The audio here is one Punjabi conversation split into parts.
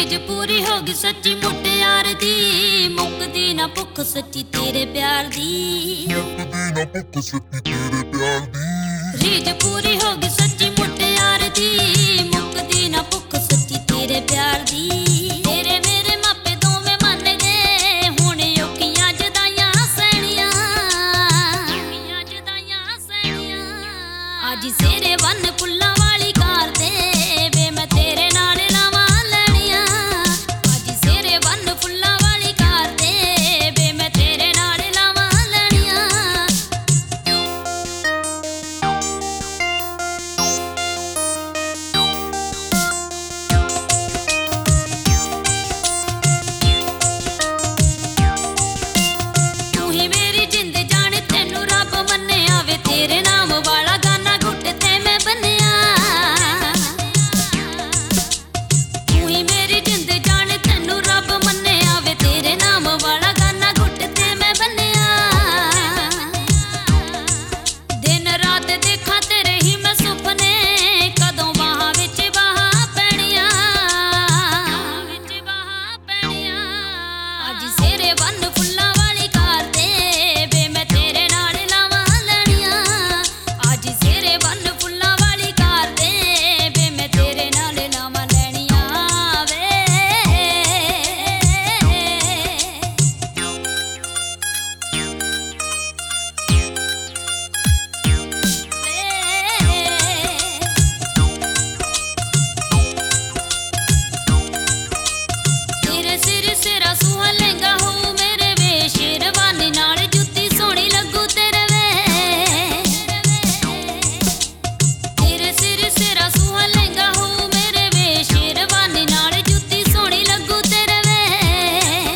ਰੀਝ ਪੂਰੀ ਹੋ ਗਈ ਸੱਚੀ ਮੁਟਿਆਰ ਦੀ, ਮੁੱਕਦੀ ਨਾ ਭੁੱਖ ਸੱਚੀ ਤੇਰੇ ਪਿਆਰ ਦੀ, ਮੁੱਕਦੀ ਨਾ ਭੁੱਖ ਸੱਚੀ ਤੇਰੇ ਪਿਆਰ ਦੀ। ਰੀਝ ਪੂਰੀ ਹੋ ਗਈ ਸੱਚੀ ਮੁਟਿਆਰ ਦੀ, ਮੁੱਕਦੀ ਨਾ ਭੁੱਖ ਸੱਚੀ ਤੇਰੇ ਪਿਆਰ ਦੀ। ਤੇਰੇ ਮੇਰੇ ਮਾਪੇ ਦੋਵੇਂ ਮੰਨ ਗਏ, ਹੁਣ ਔਖੀਆਂ ਜਦਾਈਆਂ ਸਹਿਣੀਆਂ, ਔਖੀਆਂ ਜਦਾਈਆਂ ਸਹਿਣੀਆਂ। ਅੱਜ ਸੇਰੇ ਬੰਨ ਫੁੱਲਾਂ ਵਾਲੀ ਕਾਰ ਤੇ ਵੇ ਮੈਂ ਤੇਰੇ ਨਾਲ ਲਾਵਾਂ ਲੈਣੀਆਂ, ਅੱਜ ਸੇਰੇ ਬੰਨ ਫੁੱਲਾਂ ਵਾਲੀ ਕਾਰ ਤੇ ਵੇ ਮੈਂ ਤੇਰੇ ਨਾਲ ਲਾਵਾਂ ਲੈਣੀਆਂ। ਤੂੰ ਹੀ ਮੇਰੀ ਜਿੰਦ ਜਾਣ ਤੈਨੂੰ ਰੱਬ ਮੰਨਿਆ ਵੇ, ਤੇਰੇ ਨਾਮ ਵਾਲਾ ਗਾਨਾ ਘੁੱਟ ਤੇ ਮੈਂ ਬੰਨਿਆ। ਤੂੰ ਹੀ ਮੇਰੀ ਜਿੰਦ ਜਾਣ ਤੈਨੂੰ ਰੱਬ ਮੰਨਿਆ ਵੇ, ਤੇਰੇ ਨਾਮ ਵਾਲਾ ਗਾਨਾ ਘੁੱਟ ਤੇ ਮੈਂ ਬੰਨਿਆ। ਦਿਨ ਰਾਤ ਦੇਖਾਂ ਤੇਰੇ ਹੀ ਮੈਂ ਸੁਪਨੇ, ਕਦੋਂ ਬਾਹਾਂ ਵਿੱਚ ਬਾਹਾਂ ਪੈਣੀਆਂ, ਵਿੱਚ ਬਾਹਾਂ ਪੈਣੀਆਂ। ਅੱਜ ਸੇਰੇ ਬੰਨ ਫੁੱਲਾਂ ਵਾਲੀ ਕਾਰ ਤੇ ਵੇ ਮੈਂ ਤੇਰੇ ਨਾਲ ਲਾਵਾਂ ਲੈਣੀਆਂ, ਅੱਜ ਸੇਰੇ ਬੰਨ ਫੁੱਲਾਂ ਵਾਲੀ ਕਾਰ ਤੇ ਵੇ ਮੈਂ ਤੇਰੇ ਨਾਲ ਲਾਵਾਂ ਲੈਣੀਆਂ ਵੇ। ਤੇਰੇ ਸਿਰ ਸਿਰਾ ਸੂਹਾ ਲਹਿੰਗਾ ਹੋਊ ਮੇਰੇ ਵੇ, ਸ਼ੇਰਵਾਨੀ ਨਾਲ ਜੁੱਤੀ ਸੋਹਣੀ ਲੱਗੂ ਤੇਰੇ ਵੇ। ਤੇਰੇ ਸਿਰ ਸਿਰਾ ਸੂਹਾ ਲਹਿੰਗਾ ਹੋਊ ਮੇਰੇ ਵੇ, ਸ਼ੇਰਵਾਨੀ ਨਾਲ ਜੁੱਤੀ ਸੋਹਣੀ ਲੱਗੂ ਤੇਰੇ ਵੇ।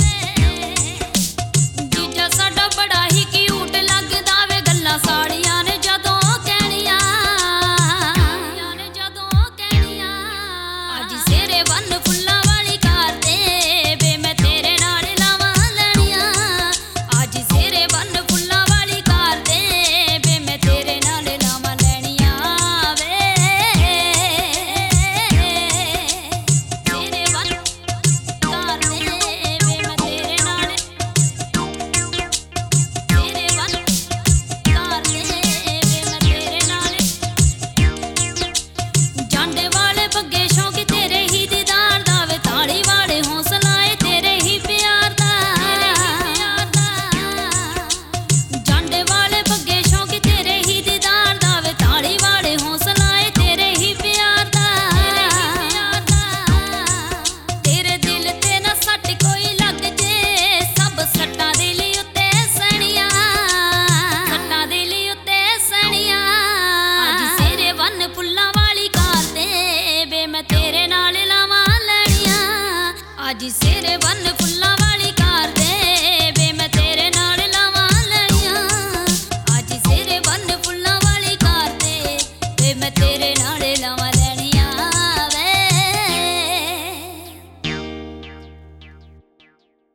ਜੀਜਾ ਸਾਡਾ ਬੜਾ ਹੀ ਕਿਊਟ ਲੱਗਦਾ ਵੇ, ਗੱਲਾਂ ਸਾੜੀਆਂ ਨੇ ਜਦੋਂ ਕਹਿਣੀਆਂ, ਜਦੋਂ ਕਹਿਣੀਆਂ। ਅੱਜ ਸੇਰੇ ਬੰਨ ਫੁੱਲਾਂ ਵਾਲੀ ਕਾਰ ਤੇ ਵੇ ਮੈਂ ਤੇਰੇ ਨਾਲ ਲਾਵਾਂ ਲੈਣੀਆਂ, ਅੱਜ ਸੇਰੇ ਬੰਨ ਫੁੱਲਾਂ ਵਾਲੀ ਕਾਰ ਤੇ ਵੇ ਮੈਂ ਤੇਰੇ ਨਾਲ ਲਾਵਾਂ ਲੈਣੀਆਂ ਵੇ। ਤੇਰੇ ਬੰਨ ਕਾਰ ਤੇ ਵੇ ਮੈਂ ਤੇਰੇ ਨਾਲ, ਤੇਰੇ ਬੰਨ ਕਾਰ ਤੇ ਵੇ ਮੈਂ ਤੇਰੇ ਨਾਲ। ਜਾਂਡੇ ਵਾਲੇ ਬੱਗੇ ਸ਼ੌਂਕ ਤੇਰੇ ਹੀ ਦੀਦਾਰ ਦਾ ਵੇ, ਤਾੜੀ ਵਾਲੇ ਹੌਸਲਾ ਏ ਤੇਰੇ ਹੀ ਪਿਆਰ ਦਾ। ਜਾਂਡੇ ਵਾਲੇ ਬੱਗੇ ਸ਼ੌਂਕ ਤੇਰੇ ਹੀ ਦੀਦਾਰ ਦਾ ਵੇ, ਤਾੜੀ ਵਾਲੇ ਹੌਸਲਾ ਏ ਤੇਰੇ ਹੀ ਪਿਆਰ ਦਾ। ਤੇਰੇ ਦਿਲ ਤੇ ਨਾ ਸੱਟ ਕੋਈ ਲੱਗ ਜੇ, ਸਭ ਸੱਟਾਂ ਦਿਲ ਉੱਤੇ ਸਹਿਣੀਆਂ, ਸੱਟਾਂ ਦਿਲ ਉੱਤੇ ਸਹਿਣੀਆਂ। ਅੱਜ ਸੇਰੇ ਬੰਨ ਫੁੱਲਾਂ ਵਾਲੀ ਕਾਰ ਤੇ ਵੇ ਮੈਂ ਤੇਰੇ ਨਾਲ ਲਾਵਾਂ ਲੈਣੀਆਂ, ਅੱਜ ਸੇਰੇ ਬੰਨ ਫੁੱਲਾਂ